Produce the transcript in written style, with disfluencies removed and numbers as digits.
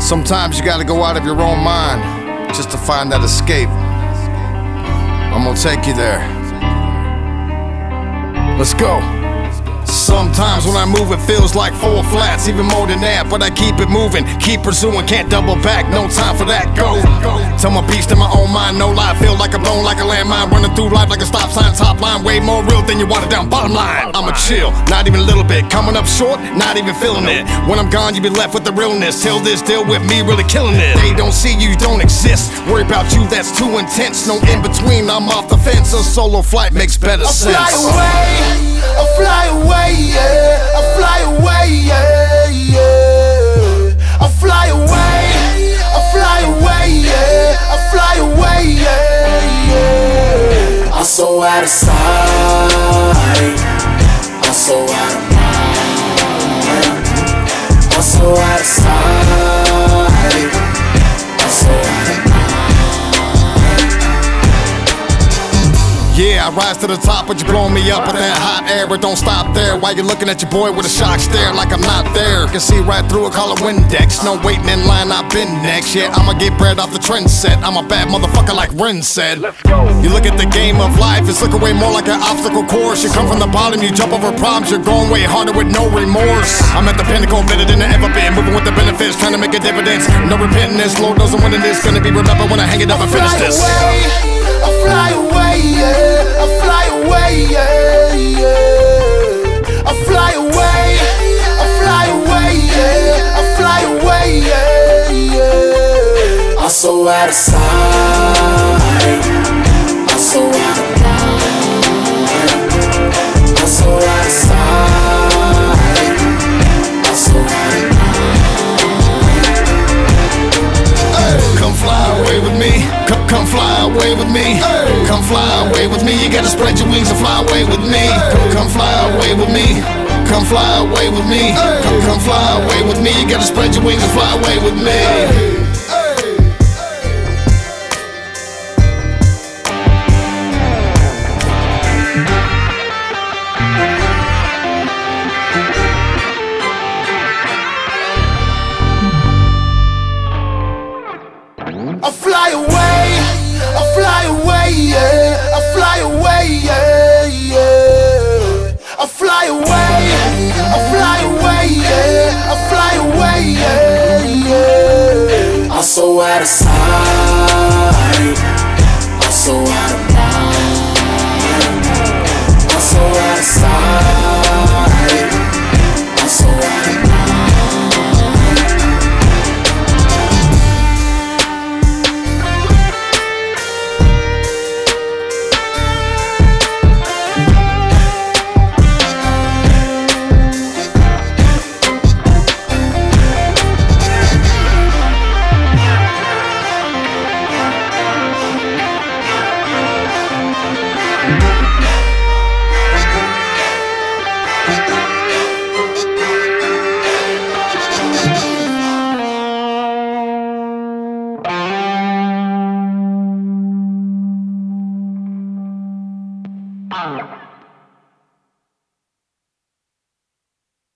Sometimes you gotta go out of your own mind just to find that escape. I'm gonna take you there. Let's go. Sometimes when I move it feels like four flats, even more than that, but I keep it moving, keep pursuing, can't double back, no time for that, go. Tell my beast in my own mind, no lie, feel like I'm blown like a landmine, running through life like a stop sign, top line, way more real than you water down, bottom line. I'ma chill, not even a little bit, coming up short, not even feeling it. When I'm gone, you be left with the realness, till this deal with me really killing it. They don't see you, don't exist, worry about you, that's too intense, no in between, I'm off the fence, a solo flight makes better sense. I fly away, yeah. I fly away, yeah, yeah. I fly away, I fly away, yeah. I fly away, yeah, yeah. I'm so out of sight, I'm so out of mind, I'm so out of sight, I'm so out of mind. Yeah, I rise to the top, but you blowing me up with that hot air. But don't stop there while you're looking at your boy with a shocked stare like I'm not there. Can see right through it, call it Windex. No waiting in line, I've been next. Yeah, I'ma get bread off the trend set. I'm a bad motherfucker like Ren said. You look at the game of life, it's looking way more like an obstacle course. You come from the bottom, you jump over problems, you're going way harder with no remorse. I'm at the pinnacle, better than I ever been, moving with the benefits, trying to make a dividends. No repenting this, Lord knows I'm winning this. Gonna be remembered when I hang it up and finish this. I fly away, yeah. I fly away, yeah, yeah. I fly away, I fly away, yeah. I fly away, yeah, yeah. I'm so out of sight, I'm so out of mind, I'm so out of sight, I'm so out of mind. Come fly away with me. Come fly away with me. Come fly away with me. You gotta spread your wings and fly away with me. Come fly away with me. Come fly away with me. Come fly away with me. You gotta spread your wings and fly away with me. I fly away, yeah. I fly away, yeah, yeah. I fly away, yeah. I fly away, yeah, yeah. I'm so out of sight, I'm so out of mind, I'm so out of sight, I'm so out of mind. Oh.